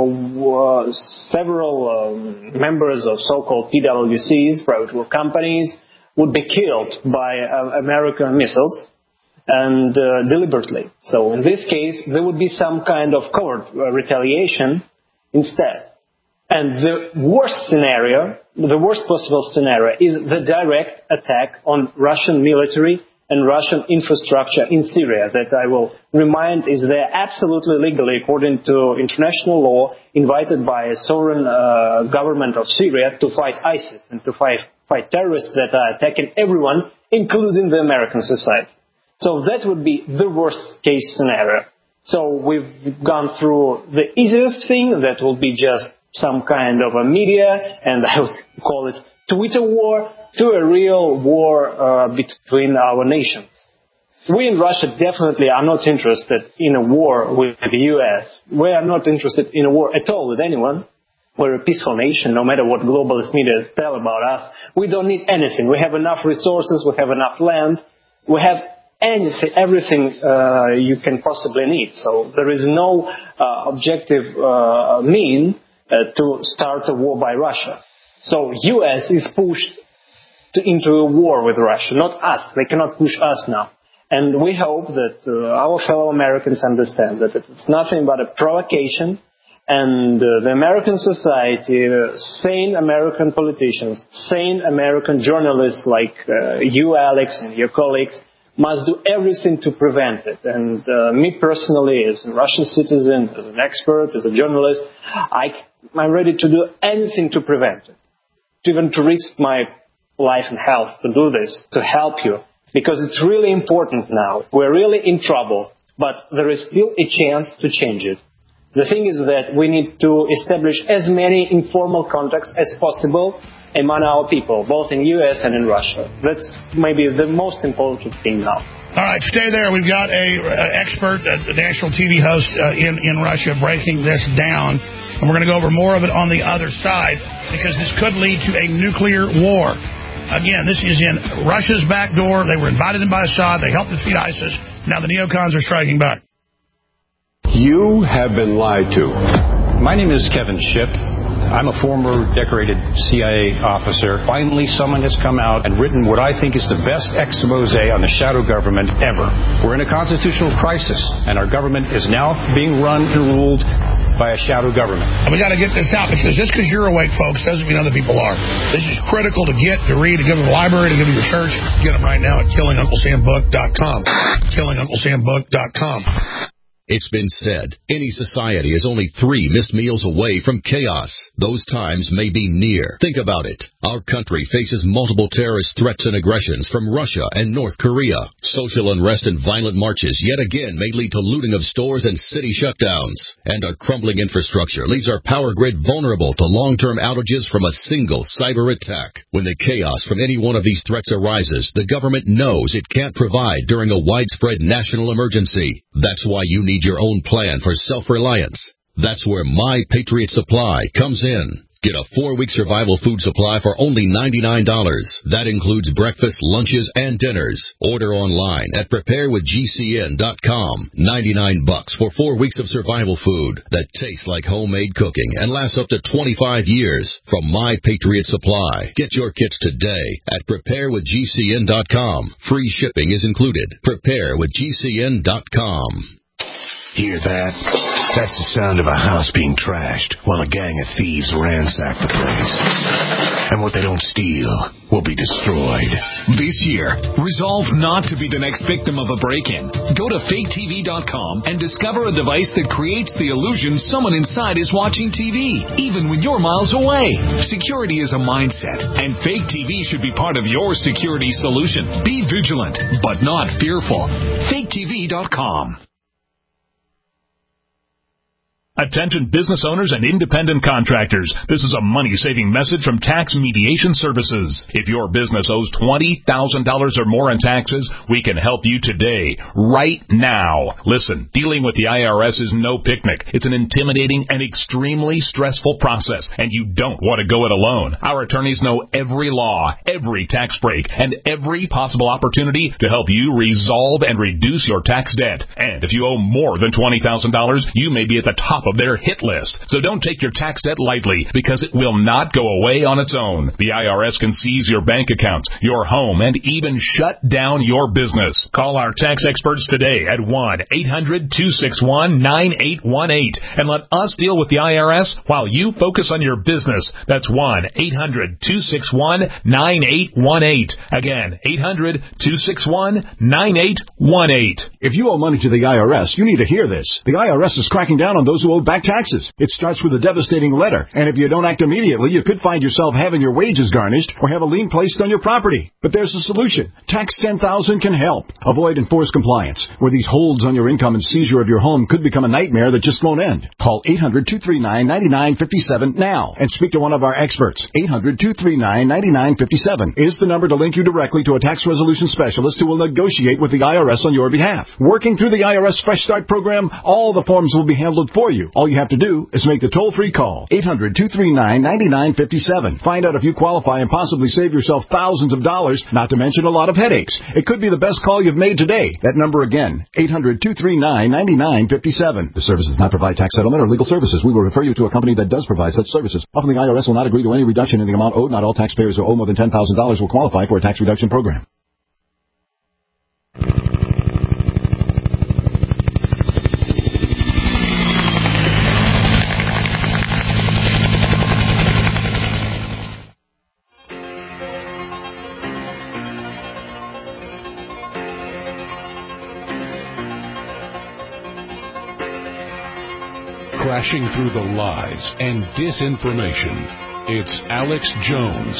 uh, several um, members of so-called P W Cs, private war companies, would be killed by uh, American missiles, and uh, deliberately. So in this case, there would be some kind of covert uh, retaliation instead. And the worst scenario, the worst possible scenario, is the direct attack on Russian military and Russian infrastructure in Syria, that I will remind is there absolutely legally, according to international law, invited by a sovereign uh, government of Syria to fight ISIS and to fight, fight terrorists that are attacking everyone, including the American society. So that would be the worst case scenario. So we've gone through the easiest thing, that will be just some kind of a media, and I would call it Twitter war, to a real war uh, between our nations. We in Russia definitely are not interested in a war with the U S. We are not interested in a war at all with anyone. We're a peaceful nation, no matter what globalist media tell about us. We don't need anything. We have enough resources, we have enough land, we have anything, everything uh, you can possibly need. So there is no uh, objective uh, mean uh, to start a war by Russia. So U S is pushed to, into a war with Russia, not us. They cannot push us now. And we hope that uh, our fellow Americans understand that it's nothing but a provocation, and uh, the American society, uh, sane American politicians, sane American journalists like uh, you, Alex, and your colleagues, must do everything to prevent it. And uh, me personally, as a Russian citizen, as an expert, as a journalist, I, I'm ready to do anything to prevent it. Even to risk my life and health to do this, to help you, because it's really important now. We're really in trouble, but there is still a chance to change it. The thing is that we need to establish as many informal contacts as possible among our people, both in U S and in Russia. That's maybe the most important thing now. All right, stay there. We've got a, a expert, a national T V host uh, in, in Russia breaking this down. And we're going to go over more of it on the other side, because this could lead to a nuclear war. Again, this is in Russia's back door. They were invited in by Assad. They helped defeat ISIS. Now the neocons are striking back. You have been lied to. My name is Kevin Shipp. I'm a former decorated C I A officer. Finally, someone has come out and written what I think is the best expose on the shadow government ever. We're in a constitutional crisis, and our government is now being run and ruled by a shadow government. And we got to get this out, because just because you're awake, folks, doesn't mean other people are. This is critical to get, to read, to give to the library, to give to your church. Get them right now at killing uncle sam book dot com. killing uncle sam book dot com. It's been said, any society is only three missed meals away from chaos. Those times may be near. Think about it. Our country faces multiple terrorist threats and aggressions from Russia and North Korea. Social unrest and violent marches yet again may lead to looting of stores and city shutdowns. And our crumbling infrastructure leaves our power grid vulnerable to long-term outages from a single cyber attack. When the chaos from any one of these threats arises, the government knows it can't provide during a widespread national emergency. That's why you need your own plan for self-reliance. That's where My Patriot Supply comes in. Get a four-week survival food supply for only ninety-nine dollars. That includes breakfast, lunches, and dinners. Order online at prepare with G C N dot com. ninety-nine bucks for four weeks of survival food that tastes like homemade cooking and lasts up to twenty-five years from My Patriot Supply. Get your kits today at prepare with G C N dot com. Free shipping is included. prepare with G C N dot com. Hear that? That's the sound of a house being trashed while a gang of thieves ransack the place. And what they don't steal will be destroyed. This year, resolve not to be the next victim of a break-in. Go to fake T V dot com and discover a device that creates the illusion someone inside is watching T V, even when you're miles away. Security is a mindset, and Fake T V should be part of your security solution. Be vigilant, but not fearful. fake T V dot com. Attention business owners and independent contractors. This is a money-saving message from Tax Mediation Services. If your business owes twenty thousand dollars or more in taxes, we can help you today, right now. Listen, dealing with the I R S is no picnic. It's an intimidating and extremely stressful process, and you don't want to go it alone. Our attorneys know every law, every tax break, and every possible opportunity to help you resolve and reduce your tax debt. And if you owe more than twenty thousand dollars, you may be at the top of their hit list. So don't take your tax debt lightly, because it will not go away on its own. The I R S can seize your bank accounts, your home, and even shut down your business. Call our tax experts today at one eight hundred two six one nine eight one eight and let us deal with the I R S while you focus on your business. That's one eight hundred two six one nine eight one eight. Again, eight hundred two six one nine eight one eight. If you owe money to the I R S, you need to hear this. The I R S is cracking down on those who owe back taxes. It starts with a devastating letter, and if you don't act immediately, you could find yourself having your wages garnished or have a lien placed on your property. But there's a solution. Tax ten thousand can help. Avoid enforced compliance, where these holds on your income and seizure of your home could become a nightmare that just won't end. Call eight hundred two three nine nine nine five seven now and speak to one of our experts. eight hundred two three nine nine nine five seven is the number to link you directly to a tax resolution specialist who will negotiate with the I R S on your behalf. Working through the I R S Fresh Start program, all the forms will be handled for you. All you have to do is make the toll-free call, eight hundred two three nine nine nine five seven. Find out if you qualify and possibly save yourself thousands of dollars, not to mention a lot of headaches. It could be the best call you've made today. That number again, eight hundred two three nine nine nine five seven. The service does not provide tax settlement or legal services. We will refer you to a company that does provide such services. Often the I R S will not agree to any reduction in the amount owed. Not all taxpayers who owe more than ten thousand dollars will qualify for a tax reduction program. Crashing through the lies and disinformation, it's Alex Jones.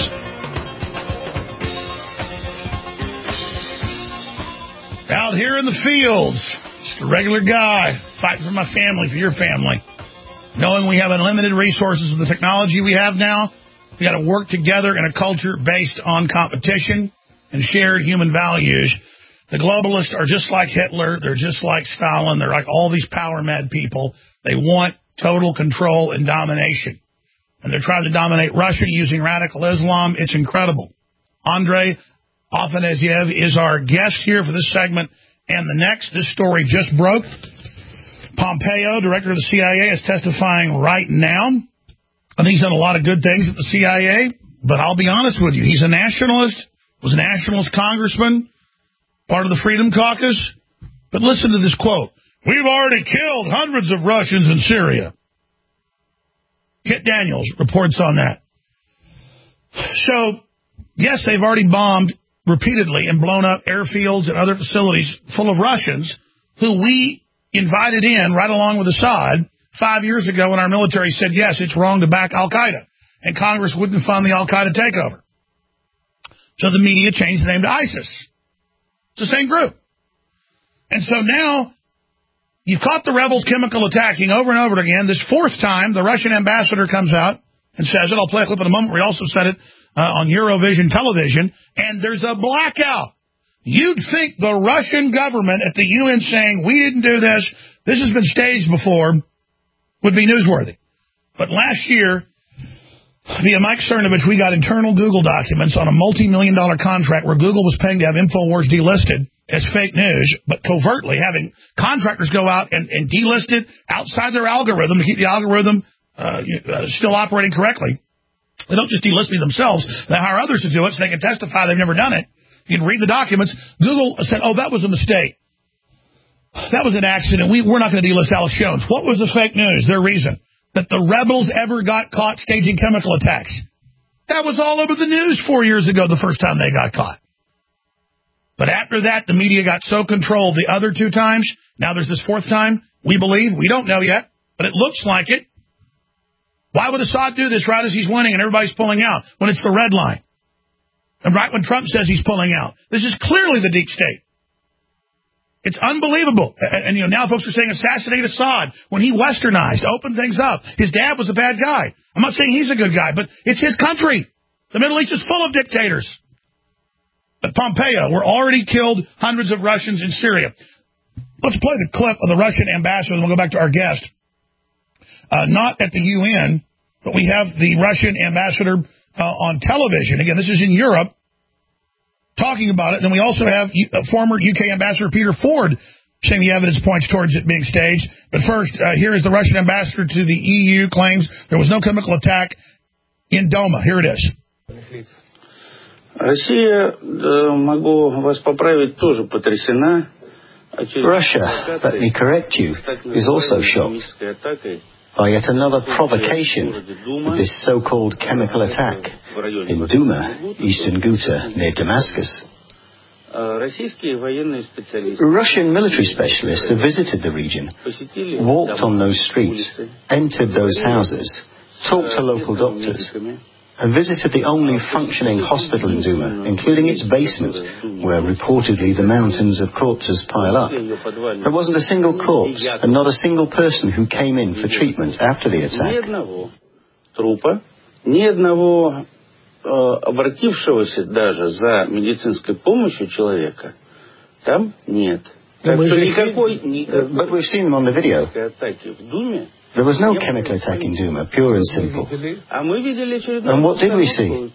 Out here in the fields, just a regular guy, fighting for my family, for your family. Knowing we have unlimited resources with the technology we have now, we got to work together in a culture based on competition and shared human values. The globalists are just like Hitler. They're just like Stalin. They're like all these power-mad people. They want total control and domination. And they're trying to dominate Russia using radical Islam. It's incredible. Andrei Afanasyev is our guest here for this segment and the next. This story just broke. Pompeo, director of the C I A, is testifying right now. I think he's done a lot of good things at the C I A, but I'll be honest with you. He's a nationalist, was a nationalist congressman, part of the Freedom Caucus. But listen to this quote. We've already killed hundreds of Russians in Syria. Kit Daniels reports on that. So, yes, they've already bombed repeatedly and blown up airfields and other facilities full of Russians who we invited in right along with Assad five years ago when our military said, yes, it's wrong to back al-Qaeda. And Congress wouldn't fund the al-Qaeda takeover. So the media changed the name to ISIS. It's the same group. And so now you've caught the rebels chemical attacking over and over again. This fourth time, the Russian ambassador comes out and says it. I'll play a clip in a moment. We also said it uh, on Eurovision television. And there's a blackout. You'd think the Russian government at the U N saying, we didn't do this, this has been staged before, would be newsworthy. But last year, Via Mike Cernovich, we got internal Google documents on a multi-million dollar contract where Google was paying to have InfoWars delisted as fake news, but covertly having contractors go out and, and delist it outside their algorithm to keep the algorithm uh, uh, still operating correctly. They don't just delist me themselves. They hire others to do it so they can testify they've never done it. You can read the documents. Google said, oh, that was a mistake. That was an accident. We, we're not going to delist Alex Jones. What was the fake news? Their reason. That the rebels ever got caught staging chemical attacks. That was all over the news four years ago, the first time they got caught. But after that, the media got so controlled the other two times. Now there's this fourth time, we believe. We don't know yet, but it looks like it. Why would Assad do this right as he's winning and everybody's pulling out when it's the red line? And right when Trump says he's pulling out. This is clearly the deep state. It's unbelievable. And, and you know, now folks are saying assassinate Assad when he westernized, opened things up. His dad was a bad guy. I'm not saying he's a good guy, but it's his country. The Middle East is full of dictators. But Pompeo, we're already killed hundreds of Russians in Syria. Let's play the clip of the Russian ambassador, and we'll go back to our guest. Uh, not at the U N, but we have the Russian ambassador uh, on television. Again, this is in Europe, talking about it. Then we also have uh, former U K Ambassador Peter Ford saying the evidence points towards it being staged. But first, uh, here is the Russian ambassador to the E U claims there was no chemical attack in Doma. Here it is. Россия, могу вас поправить, тоже потрясена. Russia, let me correct you, is also shocked by yet another provocation with this so-called chemical attack in Duma, eastern Ghouta, near Damascus. Russian military specialists have visited the region, walked on those streets, entered those houses, talked to local doctors, and visited the only functioning hospital in Duma, including its basement, where reportedly the mountains of corpses pile up. There wasn't a single corpse, and not a single person who came in for treatment after the attack. Ни одного трупа, ни одного обратившегося даже за медицинской помощью человека там нет. Так что никакой, but we've seen them on the video. Атаки в Думе. There was no chemical attack in Duma, pure and simple. And what did we see?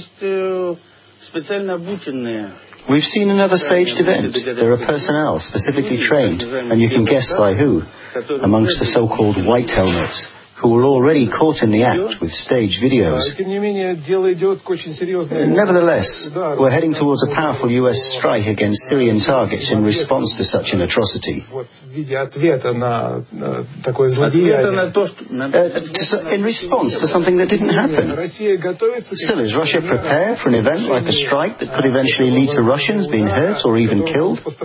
We've seen another staged event. There are personnel specifically trained, and you can guess by who, amongst the so-called white helmets, who were already caught in the act with staged videos. Nevertheless, we're heading towards a powerful U S strike against Syrian targets in response to such an atrocity. Uh, in response to something that didn't happen. Still, is Russia prepared for an event like a strike that could eventually lead to Russians being hurt or even killed? Uh,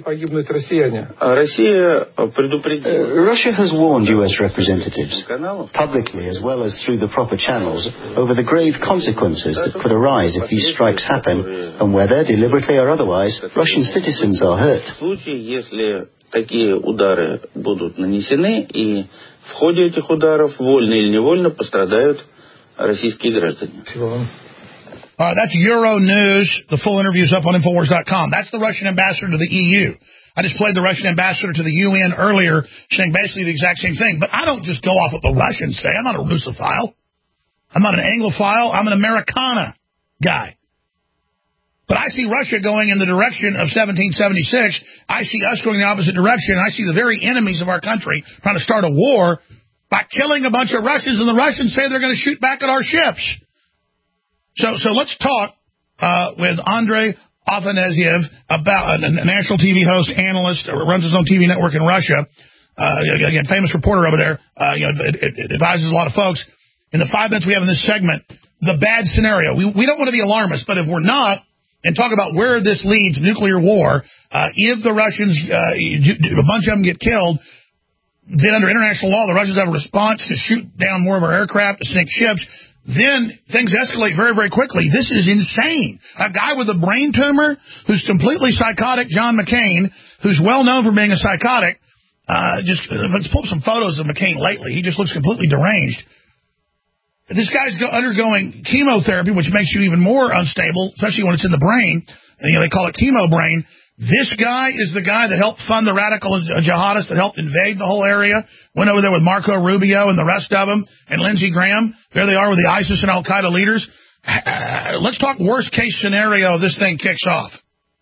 Russia has warned U S representatives, publicly as well as through the proper channels, over the grave consequences that could arise if these strikes happen, and whether, deliberately or otherwise, Russian citizens are hurt. Такие удары будут нанесены, и в ходе этих ударов, вольно или невольно, пострадают российские граждане. All right, that's Euro News. The full interview is up on Infowars dot com. That's the Russian ambassador to the E U. I just played the Russian ambassador to the U N earlier saying basically the exact same thing. But I don't just go off what the Russians say. I'm not a Russophile. I'm not an Anglophile. I'm an Americana guy. But I see Russia going in the direction of seventeen seventy-six. I see us going the opposite direction. I see the very enemies of our country trying to start a war by killing a bunch of Russians, and the Russians say they're going to shoot back at our ships. So so let's talk uh, with Andrei Afanasyev, about a national T V host, analyst, runs his own T V network in Russia. Uh, again, famous reporter over there. Uh, you know, it, it, it advises a lot of folks. In the five minutes we have in this segment, the bad scenario. We, we don't want to be alarmist, but if we're not, and talk about where this leads, nuclear war, uh, if the Russians, uh, a bunch of them get killed, then under international law, the Russians have a response to shoot down more of our aircraft, to sink ships. Then things escalate very, very quickly. This is insane. A guy with a brain tumor who's completely psychotic, John McCain, who's well known for being a psychotic. Uh, just let's pull up some photos of McCain lately. He just looks completely deranged. This guy's go, undergoing chemotherapy, which makes you even more unstable, especially when it's in the brain. And, you know, they call it chemo brain. This guy is the guy that helped fund the radical jihadists that helped invade the whole area, went over there with Marco Rubio and the rest of them, and Lindsey Graham. There they are with the ISIS and Al-Qaeda leaders. Uh, let's talk worst case scenario this thing kicks off.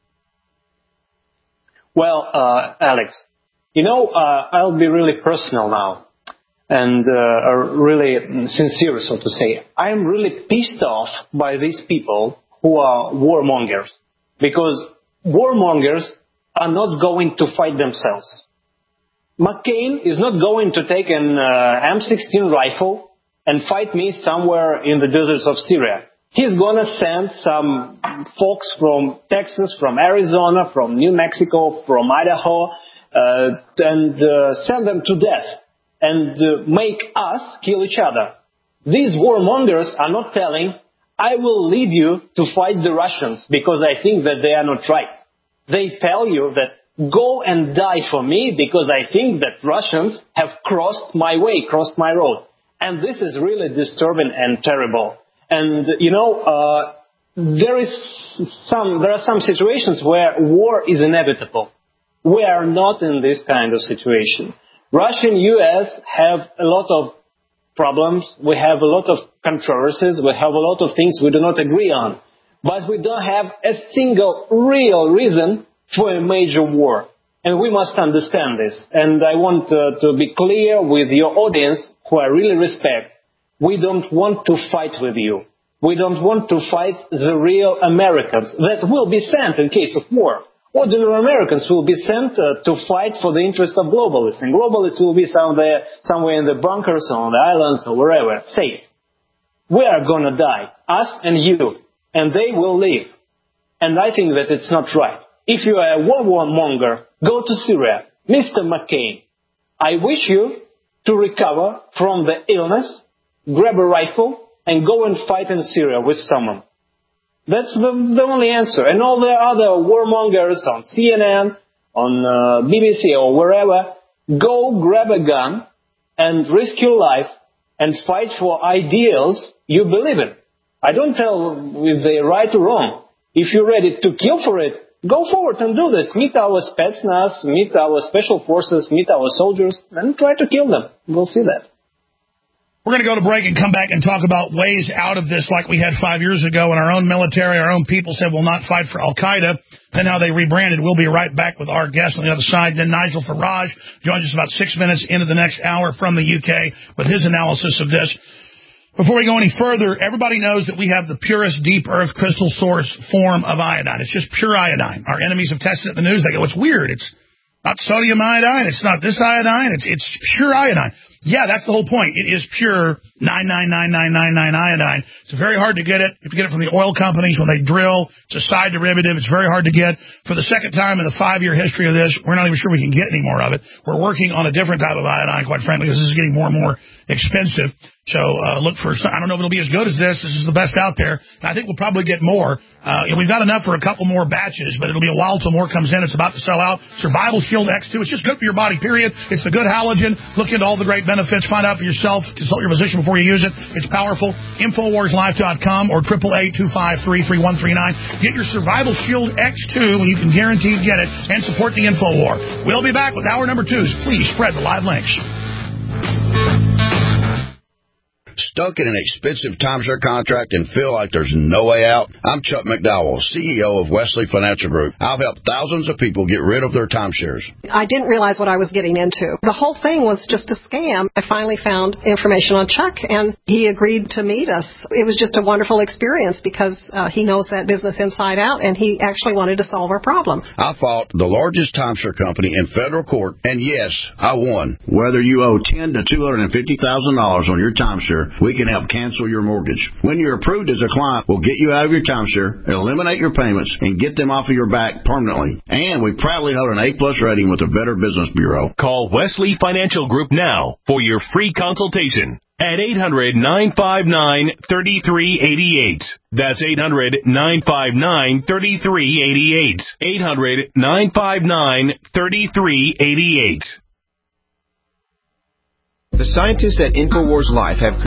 Well, uh, Alex, you know, uh, I'll be really personal now and uh, really sincere, so to say. I'm really pissed off by these people who are warmongers, because warmongers are not going to fight themselves. McCain is not going to take an uh, M sixteen rifle and fight me somewhere in the deserts of Syria. He's going to send some folks from Texas, from Arizona, from New Mexico, from Idaho, uh, and uh, send them to death and uh, make us kill each other. These warmongers are not telling, I will lead you to fight the Russians because I think that they are not right. They tell you that go and die for me because I think that Russians have crossed my way, crossed my road. And this is really disturbing and terrible. And, you know, uh, there is some, there are some situations where war is inevitable. We are not in this kind of situation. Russia and U S have a lot of problems. We have a lot of controversies. We have a lot of things we do not agree on. But we don't have a single real reason for a major war. And we must understand this. And I want uh, to be clear with your audience, who I really respect. We don't want to fight with you. We don't want to fight the real Americans that will be sent in case of war. Ordinary Americans will be sent uh, to fight for the interests of globalists. And globalists will be somewhere, somewhere in the bunkers or on the islands or wherever, safe. We are going to die, us and you. And they will live. And I think that it's not right. If you are a warmonger, go to Syria. Mister McCain, I wish you to recover from the illness, grab a rifle, and go and fight in Syria with someone. That's the, the only answer. And all the other warmongers on C N N, on uh, B B C or wherever, go grab a gun and risk your life and fight for ideals you believe in. I don't tell if they're right or wrong. If you're ready to kill for it, go forward and do this. Meet our Spetsnaz, meet our special forces, meet our soldiers, and try to kill them. We'll see that. We're going to go to break and come back and talk about ways out of this like we had five years ago when our own military, our own people said we'll not fight for Al-Qaeda, and how they rebranded. We'll be right back with our guest on the other side. Then Nigel Farage joins us about six minutes into the next hour from the U K with his analysis of this. Before we go any further, everybody knows that we have the purest deep earth crystal source form of iodine. It's just pure iodine. Our enemies have tested it in the news. They go, it's weird. It's not sodium iodine. It's not this iodine. It's it's pure iodine. Yeah, that's the whole point. It is pure nine nine nine nine nine nine iodine. It's very hard to get it. If you get it from the oil companies when they drill, it's a side derivative. It's very hard to get. For the second time in the five-year history of this, we're not even sure we can get any more of it. We're working on a different type of iodine, quite frankly, because this is getting more and more expensive. So uh, look for some. I don't know if it'll be as good as this. This is the best out there. And I think we'll probably get more. Uh, and we've got enough for a couple more batches, but it'll be a while till more comes in. It's about to sell out. Survival Shield X two. It's just good for your body, period. It's the good halogen. Look into all the great benefits. Find out for yourself. Consult your physician before you use it. It's powerful. Infowars Life dot com or eight eight eight, two five three, three one three nine. Get your Survival Shield X two when you can guarantee get it and support the InfoWar. We'll be back with hour number two. Please spread the live links. Stuck in an expensive timeshare contract and feel like there's no way out? I'm Chuck McDowell, C E O of Wesley Financial Group. I've helped thousands of people get rid of their timeshares. I didn't realize what I was getting into. The whole thing was just a scam. I finally found information on Chuck, and he agreed to meet us. It was just a wonderful experience because uh, he knows that business inside out, and he actually wanted to solve our problem. I fought the largest timeshare company in federal court, and yes, I won. Whether you owe ten thousand to two hundred fifty thousand dollars on your timeshare, we can help cancel your mortgage. When you're approved as a client, we'll get you out of your timeshare, eliminate your payments, and get them off of your back permanently. And we proudly hold an A-plus rating with the Better Business Bureau. Call Wesley Financial Group now for your free consultation at eight hundred, nine five nine, three three eight eight. That's eight hundred, nine five nine, three three eight eight. eight hundred, nine five nine, three three eight eight. The scientists at InfoWars Life have